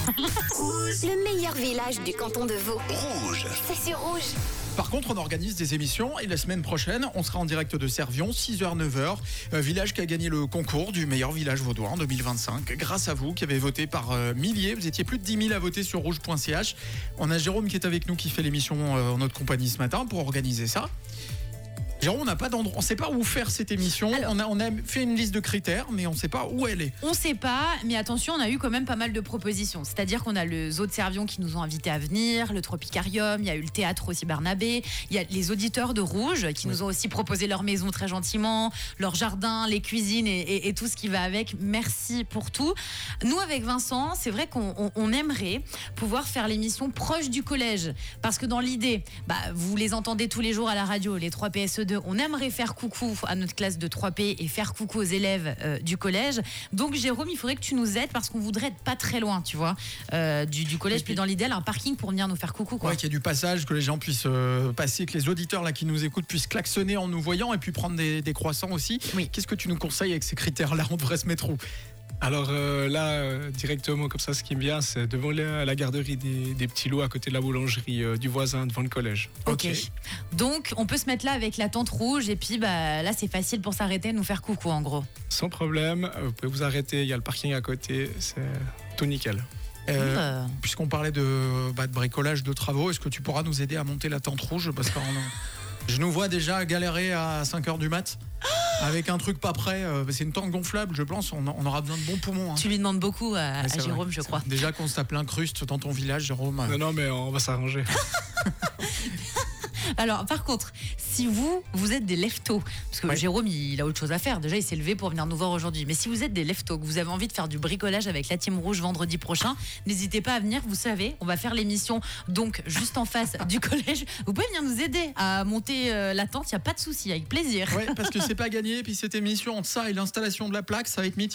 Le meilleur village du canton de Vaud. Rouge. C'est sur Rouge. Par contre, on organise des émissions et la semaine prochaine, on sera en direct de Servion, 6h-9h. Village qui a gagné le concours du meilleur village vaudois en 2025. Grâce à vous qui avez voté par milliers. Vous étiez plus de 10 000 à voter sur rouge.ch. On a Jérôme qui est avec nous, qui fait l'émission en notre compagnie ce matin pour organiser ça. Jérôme, on n'a pas d'endroit, on ne sait pas où faire cette émission. Alors, on a fait une liste de critères, mais on ne sait pas où elle est. On sait pas, mais attention, on a eu quand même pas mal de propositions. C'est-à-dire qu'on a le Zoo de Servion qui nous ont invités à venir, le Tropicarium, il y a eu le théâtre aussi Barnabé, il y a les auditeurs de Rouge qui nous ont aussi proposé leur maison très gentiment, leur jardin, les cuisines et tout ce qui va avec. Merci pour tout. Nous, avec Vincent, c'est vrai qu'on aimerait pouvoir faire l'émission proche du collège. Parce que dans l'idée, vous les entendez tous les jours à la radio, les 3 PSE2, on aimerait faire coucou à notre classe de 3P et faire coucou aux élèves du collège. Donc Jérôme, il faudrait que tu nous aides parce qu'on voudrait être pas très loin, tu vois, du collège. Puis dans l'idéal, un parking pour venir nous faire coucou, quoi. Ouais, qu'il y ait du passage, que les gens puissent passer, que les auditeurs là qui nous écoutent puissent klaxonner en nous voyant et puis prendre des croissants aussi. Oui. Qu'est-ce que tu nous conseilles avec ces critères-là? On devrait se mettre où? Alors directement comme ça, ce qui me vient, c'est devant la garderie des petits lots à côté de la boulangerie du voisin, devant le collège. Ok. Donc on peut se mettre là avec la tente rouge et puis là c'est facile pour s'arrêter et nous faire coucou en gros. Sans problème, vous pouvez vous arrêter, il y a le parking à côté, c'est tout nickel. Puisqu'on parlait de bricolage, de travaux, est-ce que tu pourras nous aider à monter la tente rouge? Parce que je nous vois déjà galérer à 5h du mat. Avec un truc pas prêt, c'est une tente gonflable, je pense, on aura besoin de bons poumons. Tu lui demandes beaucoup à Ouais, Jérôme, vrai, je crois. Déjà qu'on se tape l'incruste dans ton village, Jérôme. Non, mais on va s'arranger. Alors, par contre, si vous êtes des leftos, parce que Jérôme, il a autre chose à faire. Déjà, il s'est levé pour venir nous voir aujourd'hui. Mais si vous êtes des leftos, que vous avez envie de faire du bricolage avec la Team Rouge vendredi prochain, n'hésitez pas à venir. Vous savez, on va faire l'émission donc juste en face du collège. Vous pouvez venir nous aider à monter la tente. Il n'y a pas de souci, avec plaisir. Ouais, parce que c'est pas gagné. Puis cette émission entre ça et l'installation de la plaque, ça va être mythique.